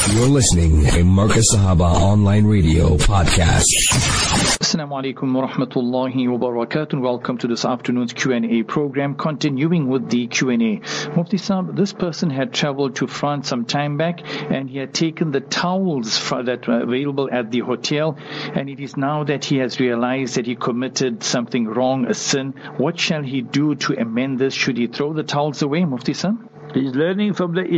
You're listening to Marcus Sahaba Online Radio Podcast. Assalamu alaikum wa rahmatullahi wa barakatuh. Welcome to this afternoon's Q&A program. Continuing with the Q&A. Mufti Sahab, this person had traveled to France some time back and he had taken the towels that were available at the hotel, and it is now that he has realized that he committed something wrong, a sin. What shall he do to amend this? Should he throw the towels away, Mufti Sahab? He's learning from the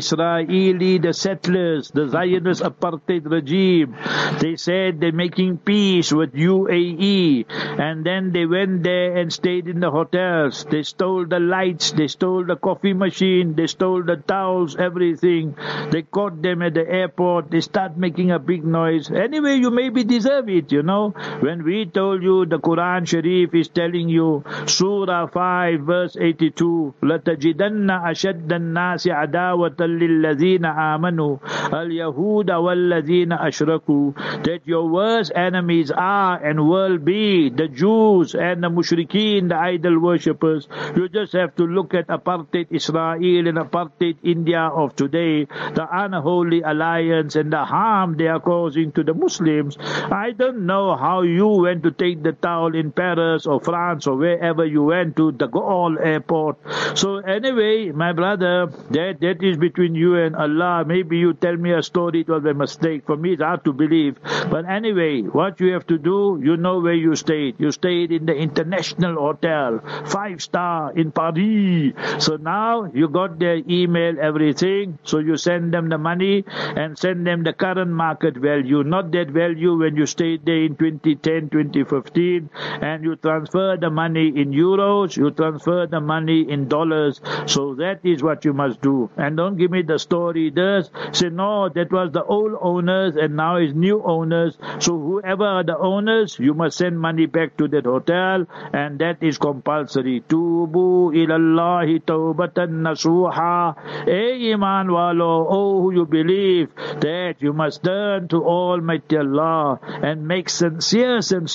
the settlers, the Zionist apartheid regime. They said they're making peace with UAE, and then they went there and stayed in the hotels. They stole the lights, they stole the coffee machine, they stole the towels, everything. They caught them at the airport. They start making a big noise. Anyway, you maybe deserve it, you know. When we told you the Quran Sharif is telling you, Surah 5 verse 82, لَتَجِدَنَّ أَشَدَّ النَّاسِ عَدَاوَةً لِلَّذِينَ آمَنُوا الْيَهُودَ وَالَّذِينَ أَشْرَكُوا, that your worst enemies are and will be the Jews and the mushrikeen, the idol worshippers. You just have to look at apartheid Israel and apartheid India of today, the unholy alliance and the harm they are causing to the Muslims. I don't know how you went to take the towel in Paris or France or wherever you went to, the Gaulle airport. So anyway, my brother, that is between you and Allah. Maybe you tell me a story, it was a mistake. For me, it's hard to believe. But anyway, what you have to do, you know where you stayed. You stayed in the International Hotel, 5-star in Paris. So now you got their email, everything. So you send them the money and send them the current market value, not that value when you stayed there in 2010, 2015. And you transfer the money in euros, you transfer the money in dollars. So that is what you must do. And don't give me the story this. Say, no, that was the old owners and now is new owners. So whoever are the owners, you must send money back to that hotel, and that is compulsory. Tubu ilallahi tawbatan nasuha. Hey iman walo, oh who you believe that you must turn to Almighty Allah and make sincere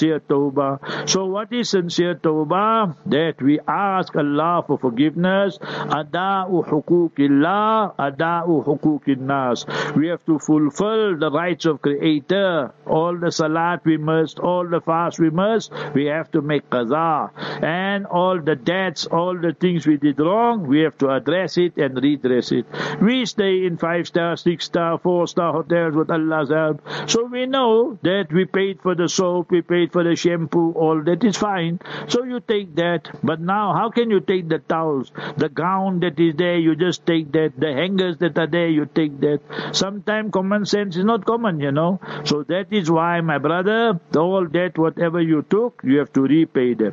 tawbah. So what is sincere tawbah? That we ask Allah for forgiveness. Ada'u hukukillah, ada'u hukukinnas. We have to fulfill the rights of Creator. All the salat we must, all the fast we must, we have to make qaza. And all the debts, all the things we did wrong, we have to address it and redress it. We stay in 5-star, 6-star, 4-star hotels with Allah's help. So we know that we paid for the soap, we paid for the shampoo, all that is fine. So you take that. But now, how can you take the towels? The gown that is there, you just take that. The hangers that are there, you take that. Sometimes common sense is not common, you know. So that is why, my brother, all that, whatever you took, you have to repay them.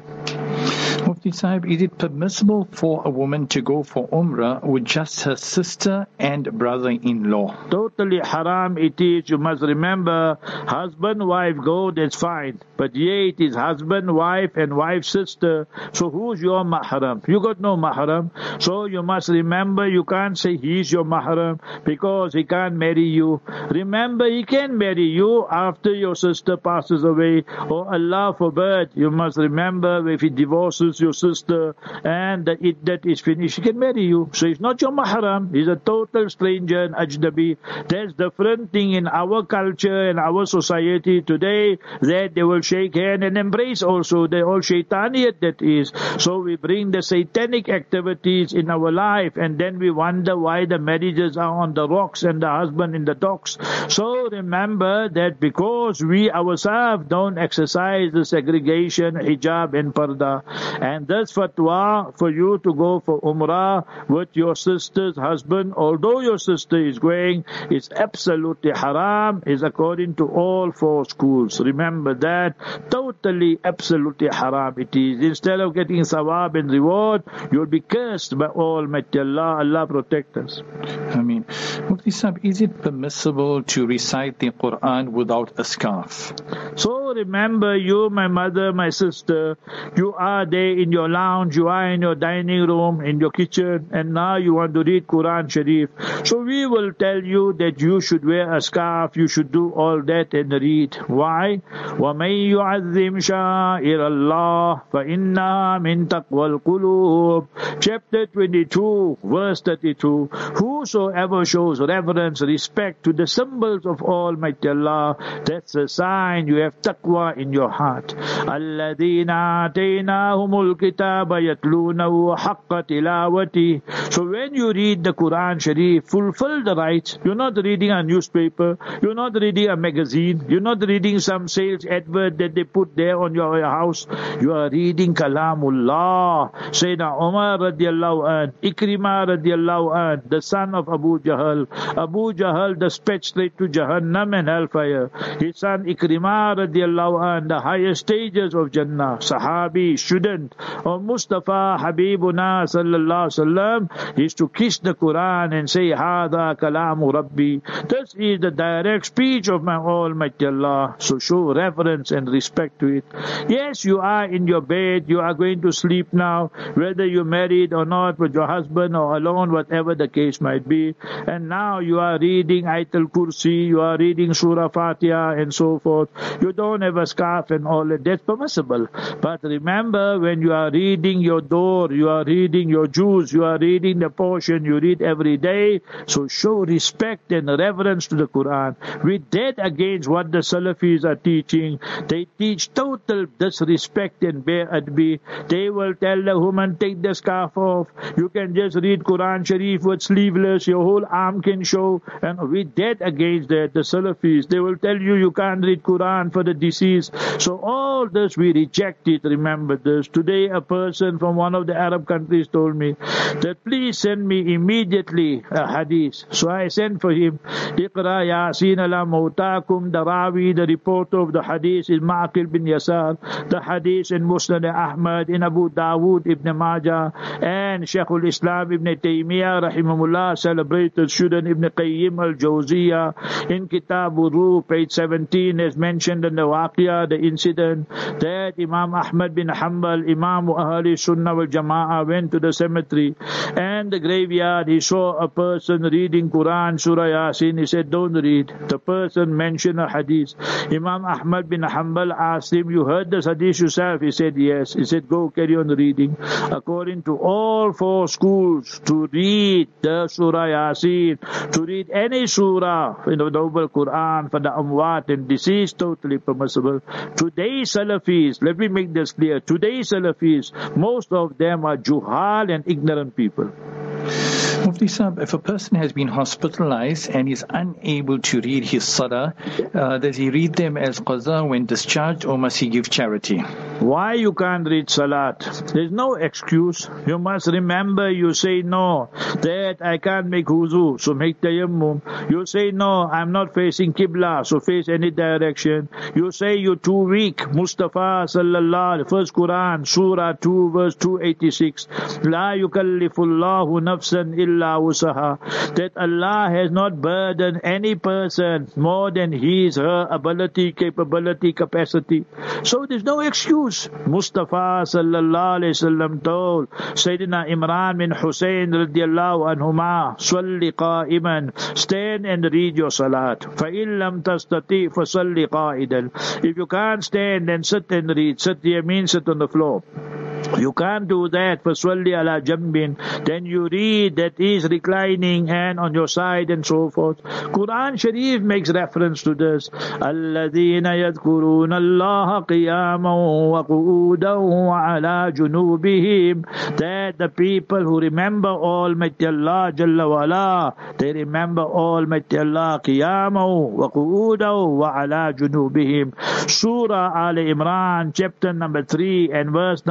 Mufti Sahib, is it permissible for a woman to go for Umrah with just her sister and brother-in-law? Totally haram it is. You must remember, husband, wife go, that's fine. But yeah, it is husband, wife and wife, sister. So who's your mahram? You got no mahram. So you must remember, you can't say he's your mahram because he can't marry you. Remember, he can marry you after your sister passes away. Or Allah forbid, you must remember, if he divorces your sister and the iddat is finished, he can marry you. So he's not your mahram, he's a total stranger and ajnabi. There's different thing in our culture and our society today that they will shake hand and embrace also. They're all shaitaniyat, that is. So we bring the satanic activities in our life, and then we wonder why the marriages are on the rocks and the husband in the docks. So remember that because we ourselves don't exercise the segregation, hijab and parda, and this fatwa for you to go for Umrah with your sister's husband, although your sister is going, is absolutely haram, is according to all 4 schools. Remember that, totally, absolutely haram it is. Instead of getting sawab and reward, you'll be cursed by Almighty Allah. Allah protect us. Ameen. Mufti Sahib, is it permissible to recite the Quran without a scarf? So So remember, you, my mother, my sister, you are there in your lounge, you are in your dining room, in your kitchen, and now you want to read Quran Sharif. So we will tell you that you should wear a scarf, you should do all that and read. Why? وَمَن يُعَظِّمْ شَعَائِرَ اللَّهِ فَإِنَّهَا مِن تَقْوَى الْقُلُوبِ. Chapter 22, verse 32. Whosoever shows reverence, respect to the symbols of Almighty Allah, that's a sign you have taqwa in your heart. الَّذِينَ آتَيْنَاهُمُ الْكِتَابَ يَتْلُونَهُ حَقَّ تِلَاوَتِهِ. So when you read the Quran Sharif, fulfill the rights. You're not reading a newspaper, you're not reading a magazine, you're not reading some sales advert that they put there on your house. You are reading Kalamullah. Sayyidina Umar radiallahu anh, Ikrimah radiallahu anh, the son of Abu Jahl. Abu Jahl dispatched straight to Jahannam and hellfire. His son Ikrimah radiallahu anh, the highest stages of Jannah. Sahabi, student of Mustafa Habibuna sallallahu alaihi wasallam, is to kiss the Quran and say, Hada kalamu Rabbi. This is the direct speech of my Almighty Allah. So show reverence and respect to it. Yes, you are in your bed, you are going to sleep now, whether you're married or not, with your husband or alone, whatever the case might be. And now you are reading Ayatul Kursi, you are reading Surah Fatiha and so forth. You don't have a scarf and all that. That's permissible. But remember, when you are reading your door, you are reading your juz, you are reading the portion you read every day, so show respect and reverence to the Quran. We're dead against what the Salafis are teaching. They teach total disrespect and be'adbi. They will tell the woman, take the scarf off. You can just read Quran Sharif with sleeveless, your whole arm can show. And we're dead against that, the Salafis. They will tell you can't read Quran for the deceased. So all this, we reject it. Remember this. Today a person from one of the Arab countries told me that please send me immediately a hadith. So I sent for him, Iqra Yasin ala Mawtakum, the Rawi, the reporter of the hadith is Ma'aqil bin Yasar, the hadith in Musnad Ahmad, in Abu Dawood, Ibn Majah, and Shaykhul Islam Ibn Taymiyyah rahimahullah celebrated student Ibn Qayyim al-Jawziyah in Kitab Ruh, page 17, as mentioned in the Waqiyah, the incident that Imam Ahmad bin Hanbal, Imam Ahli Sunnah wal Jama'ah, went to the cemetery and the graveyard. He saw a person reading Quran, Surah Yasin. He said, don't read. The person mentioned a hadith. Imam Ahmad bin Hanbal asked him, you heard this hadith yourself? He said, yes. He said, go carry on reading. According to all four schools, to read the Surah Yasin, to read any surah in the Noble Quran for the Amwat and deceased, totally permissible. Today's Salafis, let me make this clear, today's Salafis, most of them are juhal and ignorant people. Mufti Sahib, if a person has been hospitalized and is unable to read his salah, does he read them as qaza when discharged, or must he give charity? Why you can't read salat? There's no excuse. You must remember, you say no, that I can't make wuzu, so make tayammum. You say no, I'm not facing Qibla, so face any direction. You say you're too weak. Mustafa sallallahu, first Quran, Surah 2, verse 286. La yukallifullahu nafsan illa wusaha. That Allah has not burdened any person more than his, her ability, capability, capacity. So there's no excuse. Mustafa sallallahu alayhi wasallam told Sayyidina Imran bin Hussein radiyallahu anhuma, Salli qa'iman, stand and read your salat. فَإِن لَمْ تَسْتَطِعْ فَصَلِّ قَائِدًا. If you can't stand, then sit and read. Sit here means sit on the floor. You can't do that. فَصَلِّ عَلَى جَنْبٍ. Then you read that is reclining and on your side and so forth. Quran Sharif makes reference to this. الَّذِينَ يَذْكُرُونَ اللَّهَ قِيَامًا وَقُعُودًا وَعَلَى جُنُوبِهِمْ. That the people who remember Almighty Allah Jalla wa Ala, they remember Almighty Allah قِيَامًا وَقُعُودًا وَعَلَى جُنُوبِهِمْ. Surah Al Imran, chapter number 3 and verse number 1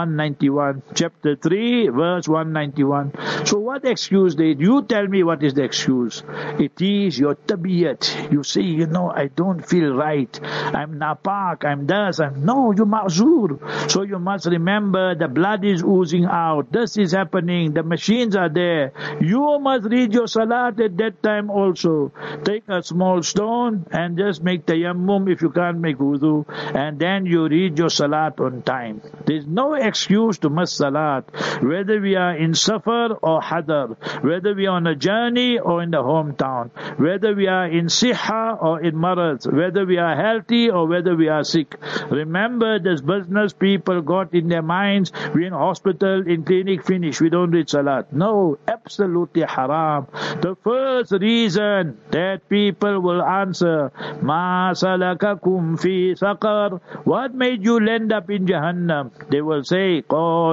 191. Chapter 3, verse 191. So what excuse you tell me what is the excuse? It is your tabiyat. You say, I don't feel right. I'm napak, I'm das, no, you ma'zur. So you must remember the blood is oozing out. This is happening. The machines are there. You must read your salat at that time also. Take a small stone and just make tayammum if you can't make wudu. And then you read your salat on time. There's no excuse to miss salat. Whether we are in safar or hadar. Whether we are on a journey or in the hometown. Whether we are in siha or in marad. Whether we are healthy or whether we are sick. Remember, this business people got in their minds, we're in hospital, in clinic, finish, we don't read salat. No, absolutely haram. The first reason that people will answer, Ma salakakum fi saqar, what made you end up in Jahannam? They will say,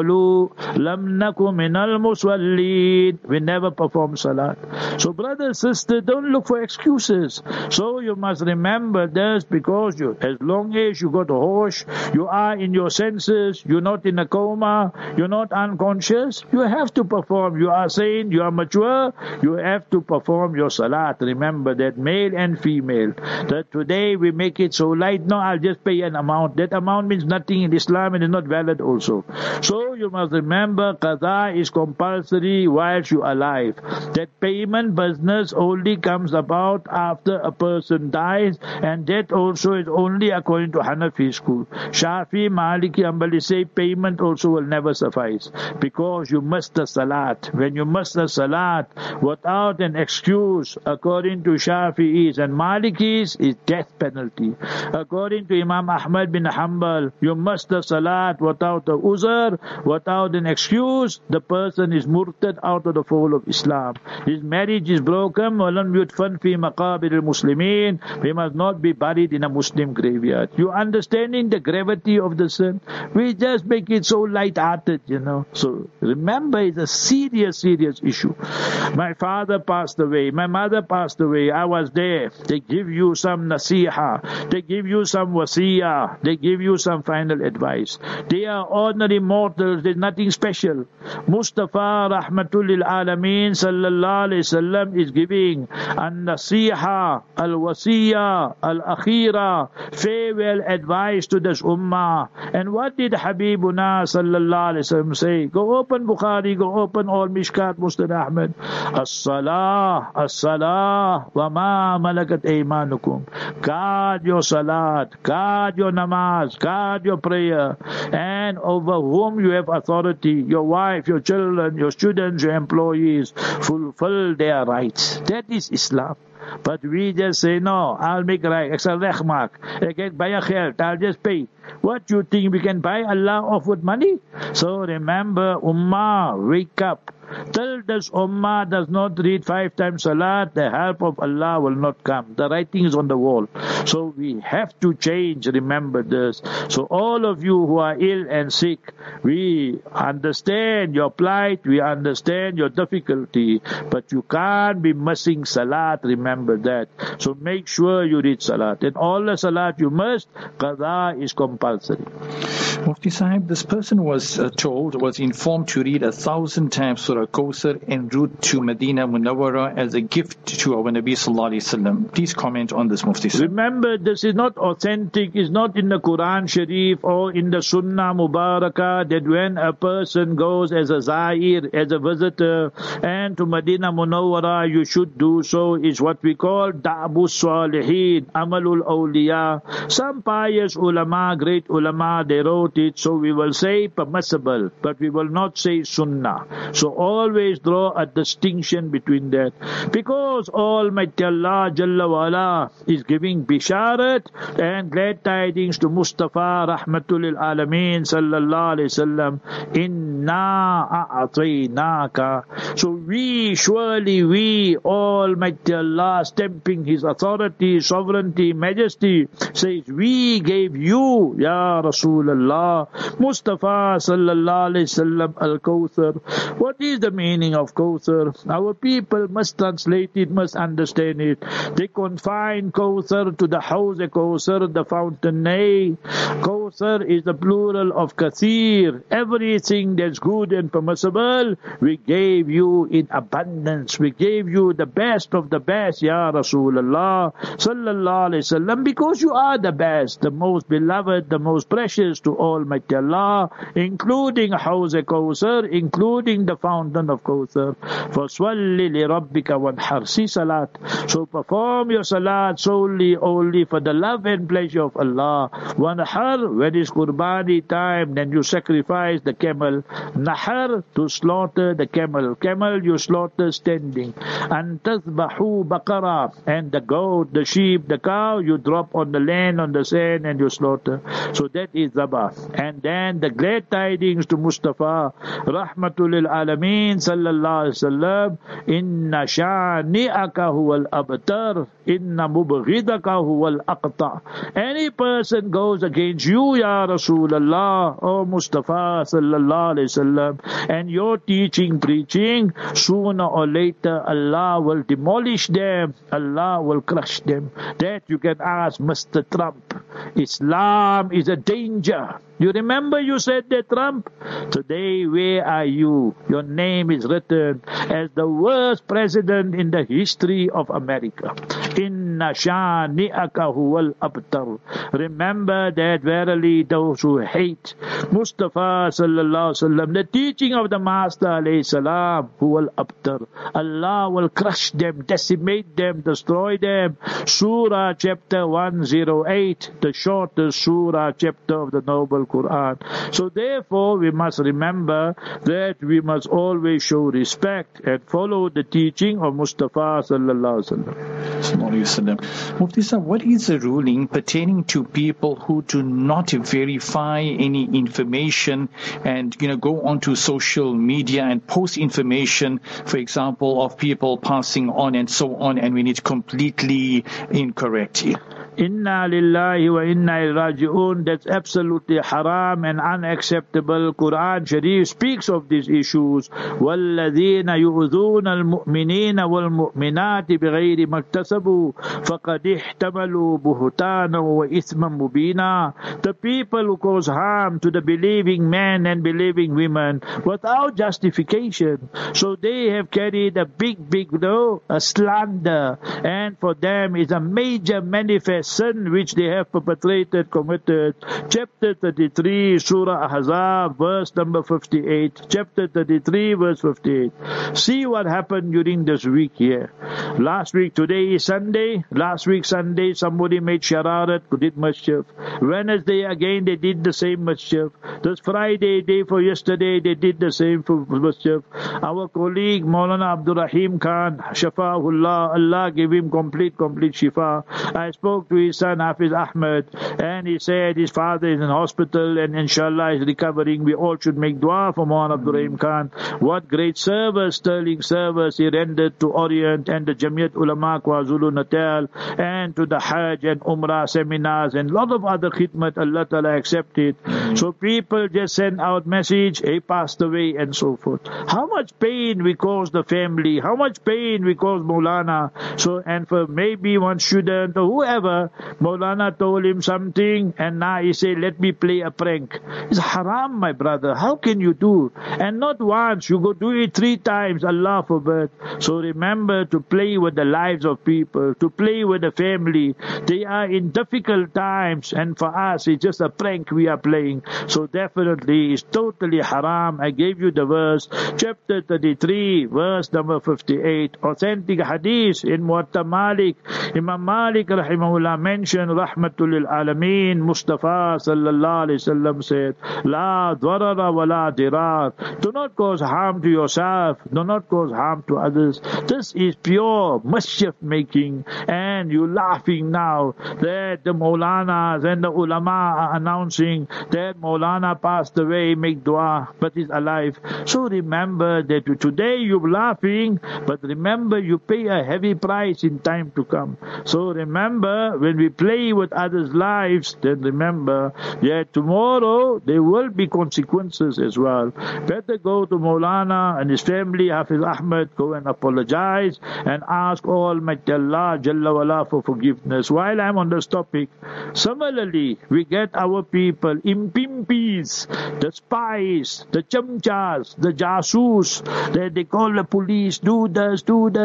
Qalu lam nakum minal muswallin, we never perform salat. So brothers, sisters, don't look for excuses. So you must remember this, because as long as you got a hosh, you are in your senses, you're not in a coma, you're not unconscious, you have to perform. You are sane, you are mature, you have to perform your salat. Remember that, male and female. That today we make it so light, no, I'll just pay an amount. That amount means nothing in Islam and is not valid also. So you must remember, qada is compulsory whilst you are alive. That payment business only comes about after a person dies, and that also is only according to Hanafi school. Shafi, Maliki, Hanbali say payment also will never suffice, because you missed the salat. When you miss the salat without an excuse, according to Shafi'is and Malikis, is death penalty. According to Imam Ahmad bin Hanbal, you missed the salat without a uzr, without an excuse, the person is murtad out of the fold of Islam. His marriage is broken. وَلَمْ يُدْفَنْ فِي مَقَابِرِ الْمُسْلِمِينَ. We must not be buried in a Muslim graveyard. You understanding the gravity of the sin? We just make it so light-hearted, So remember, it's a serious issue. My father passed away. My mother passed away. I was there. They give you some nasiha. They give you some wasiyah. They give you some final advice. They are ordinary mortals. There's nothing special. Mustafa Rahmatul lil Alameen sallallahu alayhi wasallam is giving an-nasiha, al-wasiyah, al-akhira, farewell advice to this ummah. And what did Habibuna sallallahu alayhi wasallam say? Go open Bukhari, go open all Mishkat, Musnad Ahmad. As-salah, as-salah, wa ma malakat aymanukum. Guard your salat, guard your namaz, guard your prayer, and over whom you have authority, your wife, your children, your students, your employees, fulfill their rights. That is Islam. But we just say, no, I'll make right, extra rechmak, I can buy a khelt, I'll just pay. What, you think we can buy Allah off with money? So remember, Ummah, wake up. Till this Ummah does not read 5 times Salat, the help of Allah will not come. The writing is on the wall. So we have to change, remember this. So all of you who are ill and sick, we understand your plight, we understand your difficulty, but you can't be missing Salat, remember that. So make sure you read Salat. And all the Salat you must, qada is compulsory. Mufti Sahib, this person was informed to read 1,000 times Surah Kawthar en route to Medina Munawwara as a gift to our Nabi Sallallahu Alaihi Wasallam. Please comment on this, Mufti Sahib. Remember, this is not authentic, it's not in the Quran Sharif or in the Sunnah Mubarakah that when a person goes as a Zahir, as a visitor, and to Medina Munawwara, you should do so, is what we call Da'bu Salihin, Amalul Awliya. Some pious ulama, great ulama, they wrote it, so we will say permissible, but we will not say Sunnah. So always draw a distinction between that, because Almighty Allah Jalla wa Ala is giving bisharat and glad tidings to Mustafa Rahmatul lil Alameen sallallahu alayhi wasallam. Inna a'tainaka. So we, Almighty Allah, stamping His authority, sovereignty, majesty, says we gave you, Ya Rasulullah, Mustafa sallallahu alayhi wasallam, al-Kawthar. What is is the meaning of Kawthar. Our people must translate it, must understand it. They confine Kawthar to the Hawz Kawthar, the fountain. Nay, Kawthar is the plural of Kathir. Everything that's good and permissible, we gave you in abundance. We gave you the best of the best, Ya Rasulullah Sallallahu Alaihi Wasallam, because you are the best, the most beloved, the most precious to Almighty Allah, including Hawz Kawthar, including the fountain of Kawthar. فَصَلِّ لِرَبِّكَ وَانْحَرْ. See salat. So perform your salat solely, only for the love and pleasure of Allah. وَانْحَرْ, when it's Qurbani time, then you sacrifice the camel. Nahar, to slaughter the camel. Camel you slaughter standing. And تَذْبَحُوا بَقَرَةً, and the goat, the sheep, the cow, you drop on the land, on the sand, and you slaughter. So that is Zabah. And then the glad tidings to Mustafa, Rahmatul lil Alameen Sallallahu Alaihi Wasallam, Inna shani'aka huwal abtar, Inna mubghidaka huwal aqta. Any person goes against you, Ya Rasulullah, O Mustafa Sallallahu Alaihi Wasallam, and your teaching, preaching, sooner or later Allah will demolish them, Allah will crush them. That you can ask Mr. Trump. Islam is a danger. You remember you said that, Trump? Today, where are you? Your name is written as the worst president in the history of America. Inna shani'aka huwal abtar. Remember that verily those who hate Mustafa Sallallahu Alaihi Wasallam, the teaching of the Master Alayhi Salam, huwal abtar. Allah will crush them, decimate them, destroy them. Surah chapter 108, the shortest surah chapter of the Noble Quran. So therefore we must remember that we must always show respect and follow the teaching of Mustafa Sallallahu Alaihi Wasallam. Mufti Sahib, what is the ruling pertaining to people who do not verify any information and go onto social media and post information, for example, of people passing on and so on, and when it's completely incorrect? Inna lillahi wa inna ilayhi raji'un. That's absolutely haram and unacceptable. Quran Sharif speaks of these issues. وَالَّذِينَ يُؤْذُونَ الْمُؤْمِنِينَ وَالْمُؤْمِنَاتِ بِغَيْرِ مَكْتَسَبُوا فَقَدِ احْتَمَلُوا بُهْتَانًا وَإِثْمًا مُبِينًا. The people who cause harm to the believing men and believing women without justification, so they have carried a big a slander, and for them is a major manifest sin which they have perpetrated, committed. Chapter 33, Surah Ahzab, verse number 58. Chapter 33, verse 58. See what happened during this week here. Last week, today is Sunday. Last week, Sunday, somebody made shararat, did mischief. Wednesday, again, they did the same mischief. This Friday, day for yesterday, they did the same mischief. Our colleague, Maulana Abdul Rahim Khan, Shafa'ullah, Allah gave him complete shifa. I spoke to his son Hafiz Ahmed, and he said his father is in hospital and inshallah is recovering. We all should make dua for Maulana Abdul Rahim Khan. What great service, sterling service he rendered to Orient and the Jamiat Ulama KwaZulu Natal, and to the Hajj and Umrah seminars and a lot of other khidmat. Allah Ta'ala accepted. So people just send out message, he passed away and so forth. How much pain we cause the family, how much pain we cause Maulana. So, and for maybe one student or whoever, Maulana told him something and now he said, let me play a prank. It's haram, my brother. How can you do? And not once, you go do it 3 times, Allah forbid. So remember to play with the lives of people, to play with the family. They are in difficult times, and for us it's just a prank we are playing. So definitely it's totally haram. I gave you the verse, chapter 33, verse number 58. Authentic hadith in Muwatta Malik. Imam Malik rahimahullah mentioned, Rahmatul lil Alameen, Mustafa Sallallahu Alaihi Wasallam said, La dwarara wa la dirar. Do not cause harm to yourself, do not cause harm to others. This is pure mischief making, and you laughing now that the Maulanas and the ulama are announcing that Maulana passed away, make dua, but is alive. So remember that today you're laughing, but remember you pay a heavy price in time to come. So remember, when we play with others' lives, then remember that tomorrow there will be consequences as well. Better go to Maulana and his family, Hafiz Ahmed, go and apologize and ask Almighty Allah Jalla wala for forgiveness. While I'm on this topic, similarly, we get our people, impimpis, the spies, the chamchas, the jasus, they call the police, do this,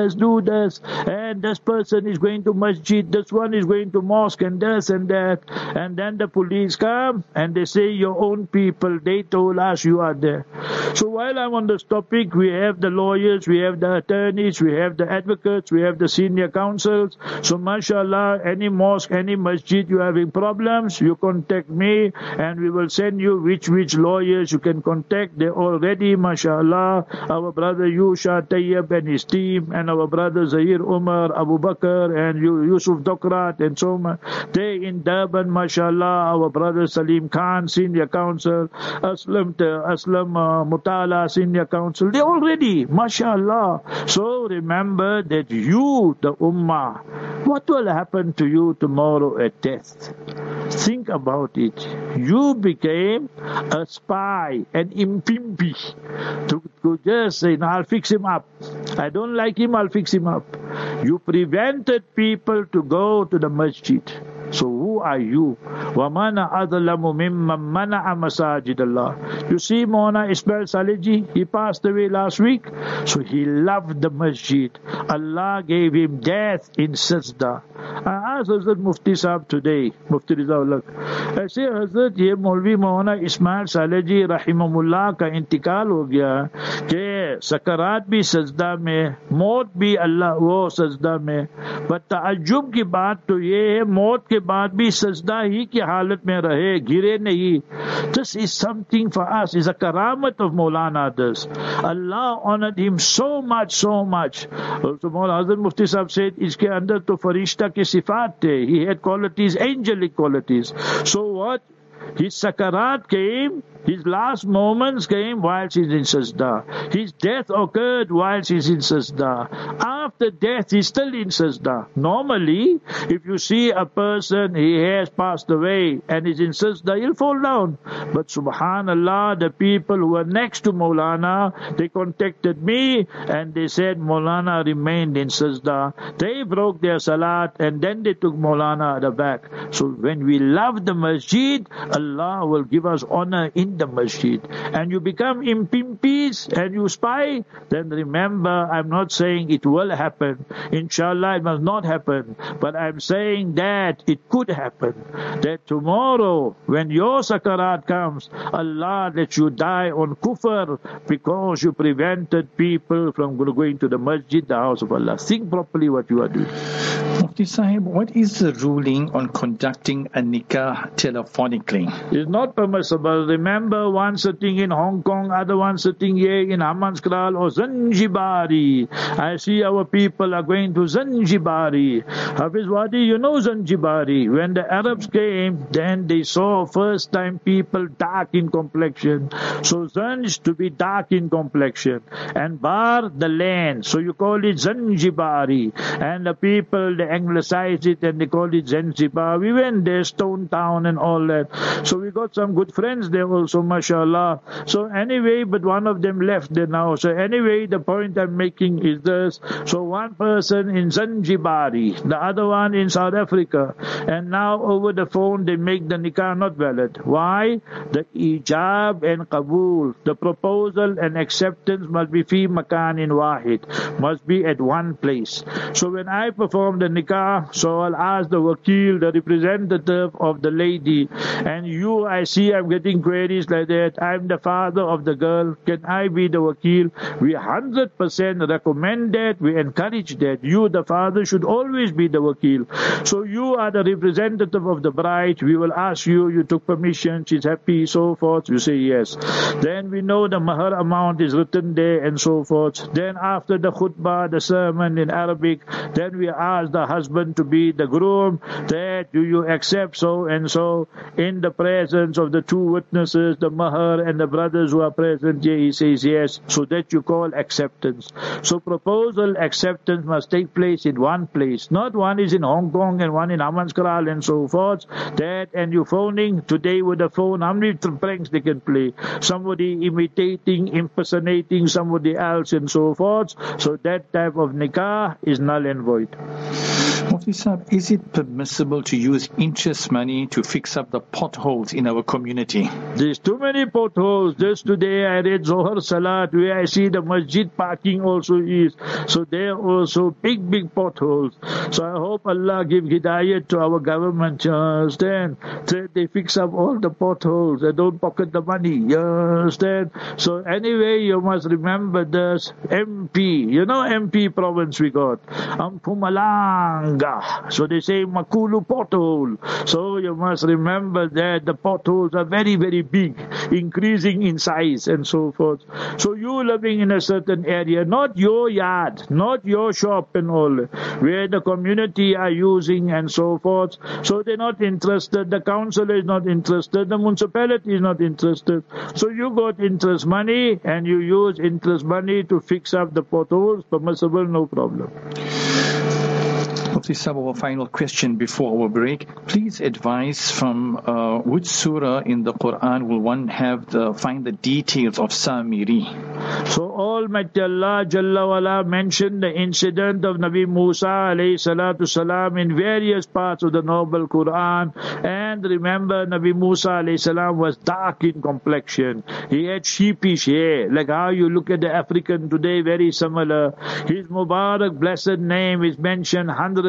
and this person is going to masjid, this one is going to mosque, and this and that, and then the police come and they say, your own people, they told us you are there. So while I'm on this topic, we have the lawyers, we have the attorneys, we have the advocates, we have the senior counsels. So mashallah, any mosque, any masjid you are having problems, you contact me and we will send you which lawyers you can contact. They're already, mashallah, our brother Yusha Tayyib and his team, and our brother Zahir Umar, Abu Bakr and Yusuf Dokrat and so much. They in Durban, mashallah, our brother Salim Khan, senior counsel, Aslam Mutala, senior counsel. They already, mashallah. So remember that you, the ummah, what will happen to you tomorrow at death? Think about it. You became a spy, an impimpi, to just say, no, I'll fix him up. I don't like him, I'll fix him up. You prevented people to go to the masjid. So who are you? وَمَنَ أَظْلَمُ مِمَّنْ مَنَعَ مَسَاجِدَ اللَّهِ. You see Maulana Ismail Saleji, he passed away last week. So he loved the masjid. Allah gave him death in sajda. I asked Hazrat Mufti Sahab today, Mufti Rizawullah, I say, Hazrat, ye Maulvi Maulana Ismail Saleji rahimahullah ka intikal ho gaya, ke sakarat bhi sajda mein, maut bhi Allah wo sajda mein. But ta'ajjub ki baat to ye hai, maut ke baad bhi sajda hi ki halat mein rahe, gire nahi. This is something for us. It's a karamat of Maulana this. Allah honored him so much. So Maulana Hazrat Mufti Sahab said, iske andar to farishta ki sifat the. He had qualities, angelic qualities. So what? His sakarat came, his last moments came whilst he's in sajda. His death occurred whilst he's in sajda. After death, he's still in sajda. Normally, if you see a person, he has passed away and is in sajda, he'll fall down. But subhanallah, the people who were next to Maulana, they contacted me and they said Maulana remained in sajda. They broke their salat and then they took Maulana at the back. So when we love the masjid, Allah will give us honor in the masjid. And you become impimpis and you spy, then remember, I'm not saying it will happen. Inshallah, it must not happen. But I'm saying that it could happen. That tomorrow, when your sakarat comes, Allah lets you die on kufr because you prevented people from going to the masjid, the house of Allah. Think properly what you are doing. Mufti Sahib, what is the ruling on conducting a nikah telephonically? It's not permissible. Remember, one sitting in Hong Kong, other one sitting here in Hammanskral or Zanjibari. I see our people are going to Zanjibari. Hafiz Wadi, you know Zanjibari. When the Arabs came, then they saw first time people dark in complexion. So Zanj to be dark in complexion. And Bar, the land. So you call it Zanjibari. And the people, they anglicize it and they call it Zanzibar. We went there, Stone Town and all that. So we got some good friends there also, mashallah. So anyway, but one of them left there now. So anyway, the point I'm making is this. So one person in Zanjibari, the other one in South Africa. And now over the phone, they make the nikah not valid. Why? The ijab and qabul, the proposal and acceptance must be fi makan in wahid, must be at one place. So when I perform the nikah, so I'll ask the wakil, the representative of the lady, and you, I see I'm getting queries like that. I'm the father of the girl. Can I be the wakil? We 100% recommend that. We encourage that. You, the father, should always be the wakil. So you are the representative of the bride. We will ask you, you took permission, she's happy, so forth. You say yes. Then we know the mahar amount is written there and so forth. Then after the khutbah, the sermon in Arabic, then we ask the husband to be the groom. That do you accept so and so? In the presence of the two witnesses, the mahar and the brothers who are present here? He says yes. So that you call acceptance. So proposal acceptance must take place in one place. Not one is in Hong Kong and one in Amanskraal and so forth. That and you phoning today with the phone, how many pranks they can play? Somebody imitating, impersonating somebody else and so forth. So that type of nikah is null and void. Mufti Sahib, is it permissible to use interest money to fix up the potholes in our community? There's too many potholes. Just today I read Zohar Salat where I see the masjid parking also is. So there are also big potholes. So I hope Allah give hidayat to our government. You understand? So they fix up all the potholes. They don't pocket the money. You understand? So anyway, you must remember this MP. You know MP province we got? Mpumalanga. So they say Makulu pothole. So you must remember that the potholes are very big, increasing in size and so forth. So you living in a certain area, not your yard, not your shop and all, where the community are using and so forth. So they're not interested, the council is not interested, the municipality is not interested. So you got interest money and you use interest money to fix up the potholes, permissible, no problem. Mufti Sahib, our final question before our break. Please advise from which surah in the Quran will one find the details of Samiri? So Almighty Allah Jalla wala mentioned the incident of Nabi Musa alayhi salatu salam in various parts of the Noble Quran. And remember, Nabi Musa alayhi salam was dark in complexion. He had sheepish hair, like how you look at the African today, very similar. His Mubarak blessed name is mentioned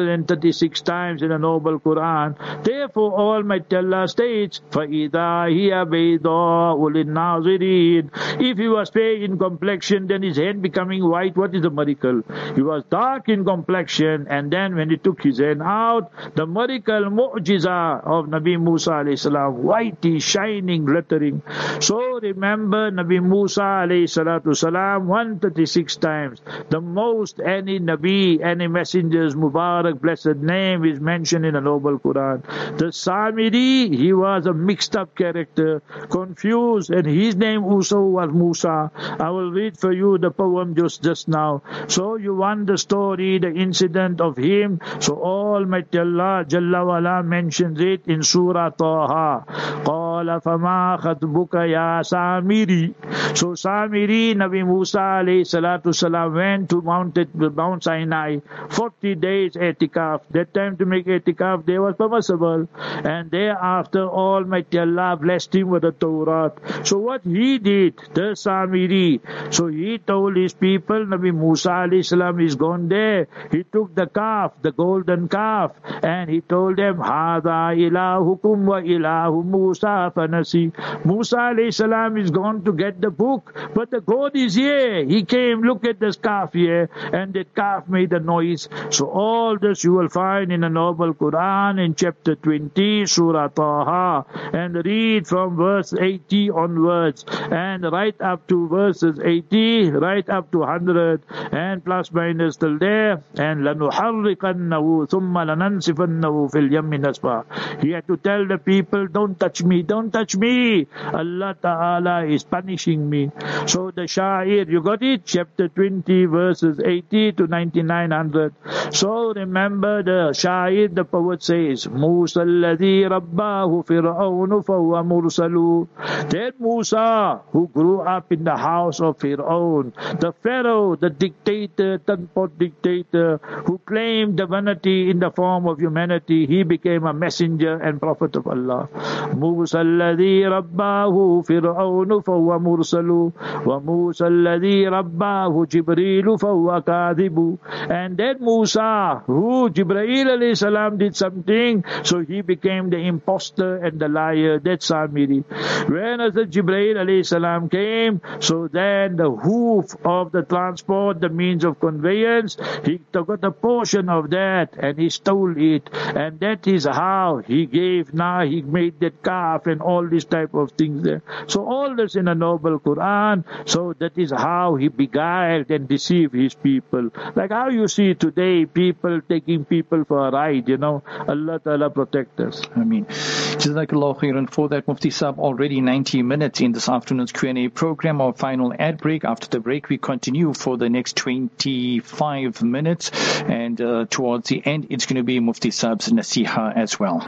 136 times in the Noble Quran. Therefore, Almighty Allah states, فَإِذَا هِيَ بَيْضَاءُ لِلنَّاظِرِينَ. If he was fair in complexion, then his hand becoming white, what is the miracle? He was dark in complexion, and then when he took his hand out, the miracle, mu'jiza of Nabi Musa alayhi salam, whitey, shining, glittering. So remember, Nabi Musa alayhi salatu salam 136 times. The most any Nabi, any messenger's Mubarak blessed name is mentioned in the Noble Quran. The Samiri, he was a mixed up character, confused, and his name also was Musa. I will read for you the poem just now. So you want the story, the incident of him. So Almighty Allah Jalla wala mentions it in Surah Taha. قَالَ فَمَا خَطْبُكَ يَا Samiri. So Samiri, Nabi Musa alayhi salatu salam went to Mount Sinai, 40 days etikaf. That time to make etikaf, they was permissible. And thereafter Almighty Allah blessed him with the Torah. So what he did, the Samiri, so he told his people, Nabi Musa alayhi salam is gone there. He took the calf, the golden calf, and he told them, Hada ilahukum wa ilahu Musa fanasi. Musa alayhi salam is gone to get the book, but the God is here. He came, look at this calf here, and that calf made a noise. So all this you will find in the Noble Quran in chapter 20, Surah Taha, and read from verse 80 onwards, and right up to verses 80, right up to 100, and plus minus till there, and لَنُحَرِّقَنَّهُ ثُمَّ لَنَنْسِفَنَّهُ فِي الْيَمِّ نَسْفًا. He had to tell the people, don't touch me, don't touch me. Allah Ta'ala is punishing me. So the Sha'ir, you got it? Chapter 20, verses 80 to 9900. So remember the Sha'ir, the poet says, Musa alladhi rabbahu fir'aunu fahuwa mursalu. That Musa who grew up in the house of Fir'aun, the Pharaoh, the dictator, Tanpot dictator, who claimed divinity in the form of humanity, he became a messenger and prophet of Allah. Musa alladhi rabbahu fir'aunu fahuwa mursalu wa Musa alladhi rabbahu Jibrilu fahuwa kadhibu. And then Musa, who Jibreel alayhi salam did something, so he became the imposter and the liar. That's Samiri. When Jibreel alayhi salam came, so then and the hoof of the transport, the means of conveyance, he got a portion of that and he stole it. And that is how he made that calf and all these type of things there. So all this in a noble Quran. So that is how he beguiled and deceived his people. Like how you see today, people taking people for a ride, Allah Ta'ala protect us. Ameen. Jazakallah khairan for that, Mufti Saab. Already 90 minutes in this afternoon's Q&A program. Our final ad break. After the break, we continue for the next 25 minutes. And towards the end, it's going to be Mufti Saab's Nasiha as well.